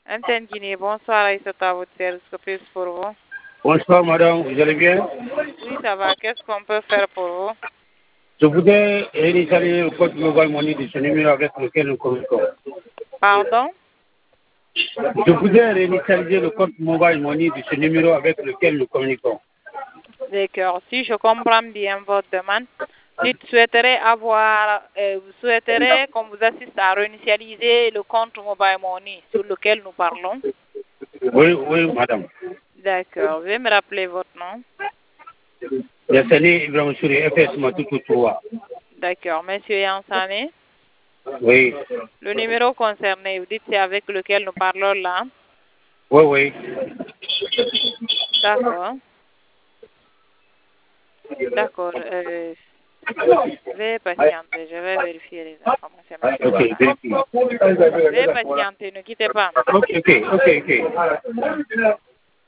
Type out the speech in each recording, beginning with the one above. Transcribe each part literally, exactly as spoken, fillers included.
M T N Guinée, bonsoir Aïssata, votre service, que puis-je pour vous? Bonsoir madame, vous allez bien? Oui, ça va. Qu'est-ce qu'on peut faire pour vous? Je voudrais réinitialiser le code Mobile Money de ce numéro avec lequel nous communiquons. Pardon? Je voudrais réinitialiser le code Mobile Money de ce numéro avec lequel nous communiquons. D'accord. Si je comprends bien votre demande, tu souhaiterais avoir, euh, vous souhaiterez qu'on vous assiste à réinitialiser le compte Mobile Money sur lequel nous parlons? Oui, oui, madame. D'accord. Veuillez me rappeler votre nom. Yassani Ibrahim Souri, F S Matutu trois. D'accord. Monsieur Yansane, Oui. le numéro concerné, vous dites c'est avec lequel nous parlons là? Oui, oui. D'accord. D'accord. Euh, veuillez patienter. Je vais vérifier les informations, monsieur. Ok, vérifie. Veuillez patienter. Ne quittez pas. Ok, ok, ok, ok.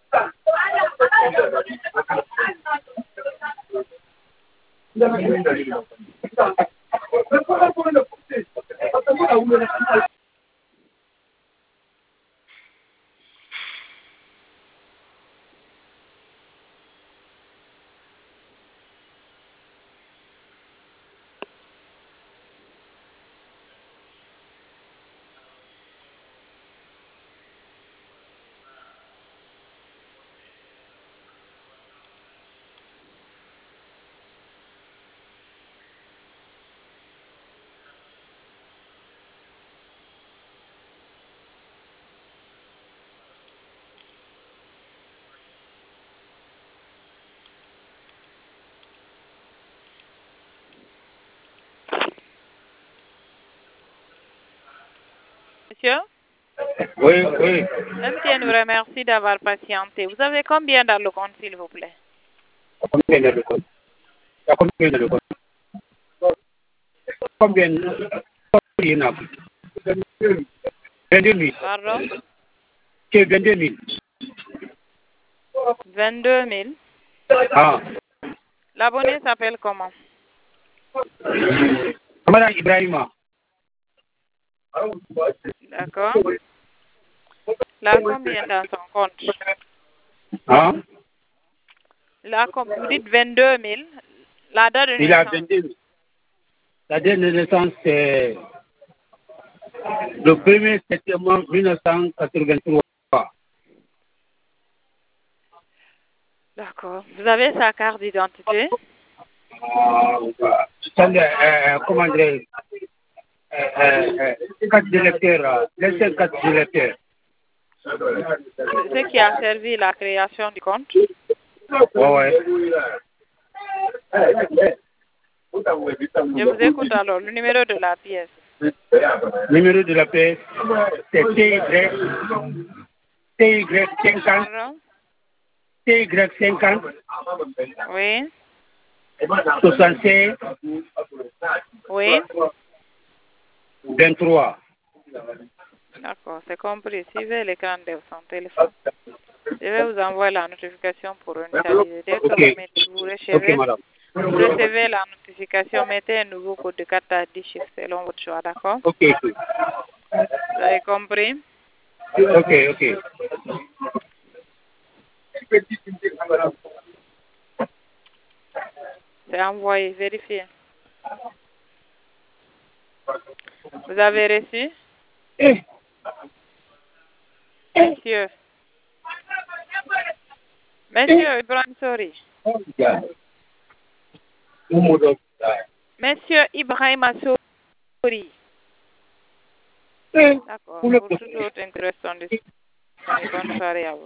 Monsieur? Oui, oui. M T N vous remercie d'avoir patienté. Vous avez combien dans le compte, s'il vous plaît? Combien de le compte? Combien de le compte? Combien? Combien? vingt-deux mille. Pardon? C'est vingt-deux mille. vingt-deux mille. Ah. L'abonné s'appelle comment? Madame Ibrahima. D'accord. Là, combien dans son compte? Ah. Là, comme vous dites vingt-deux mille. La date de Il a naissance? vingt-deux mille. La date de naissance, c'est le premier septembre mille neuf cent quatre-vingt-trois. D'accord. Vous avez sa carte d'identité? Attendez, euh, comment dire, euh, euh, euh, carte d'électeur, laissez carte d'électeur. Ce qui a servi la création du compte? Ouais, ouais. Je vous écoute alors. Le numéro de la pièce. Numéro de la paix, c'est T Y, T Y cinquante, Pardon? T Y cinquante, Oui. soixante-seize, Oui. vingt-trois. D'accord, c'est compris. Suivez l'écran de son téléphone. Je vais vous envoyer la notification pour initialiser. Dès que Ok, vous, mettez, vous, ok, recevez, madame. vous recevez la notification, mettez un nouveau code de carte à dix chiffres selon votre choix, d'accord? Ok, ok, Vous avez compris? ok, ok. C'est envoyé, vérifiez. Vous avez reçu? Eh, Monsieur. Monsieur Ibrahim Sori. Monsieur Ibrahim Sori. eh, D'accord. pour le Pour toute autre intéressante, bonne soirée à vous.